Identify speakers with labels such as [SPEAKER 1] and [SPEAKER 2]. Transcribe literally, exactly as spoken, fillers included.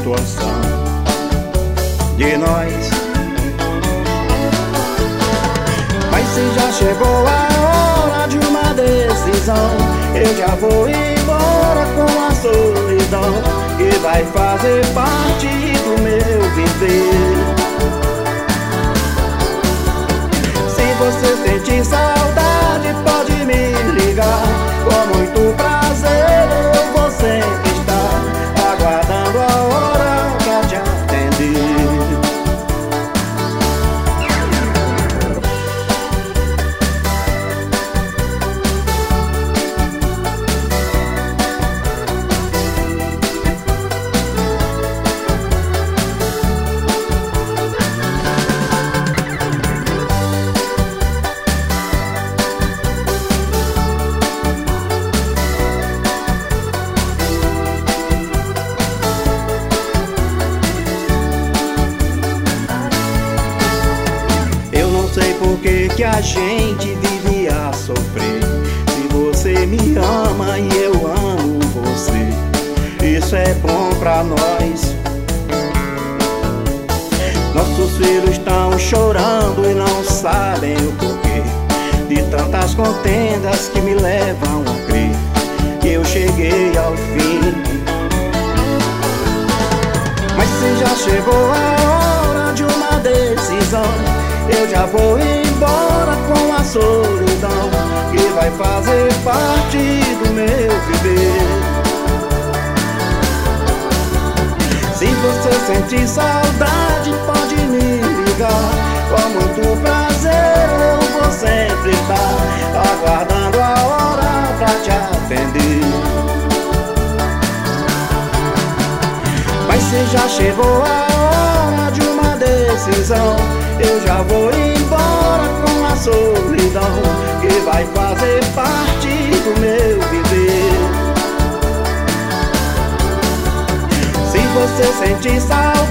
[SPEAKER 1] situação de nós. Mas se já chegou a hora de uma decisão, eu já vou embora com a solidão, que vai fazer parte do meu viver. Se você sentir saudade, pode me ligar, com muito prazer eu vou sempre estar aguardando a hora pra te atender. Sei por que que a gente vive a sofrer. Se você me ama e eu amo você, isso é bom pra nós. Nossos filhos estão chorando e não sabem o porquê de tantas contendas que me levam a crer que eu cheguei ao fim. Mas se já chegou a hora de uma decisão, eu já vou embora com a solidão, que vai fazer parte do meu viver. Se você sentir saudade, pode me ligar, com muito prazer eu vou sempre estar aguardando a hora pra te atender. Mas se já chegou a hora de uma decisão, eu já vou embora com a solidão, que vai fazer parte do meu viver. Se você sentir saudade,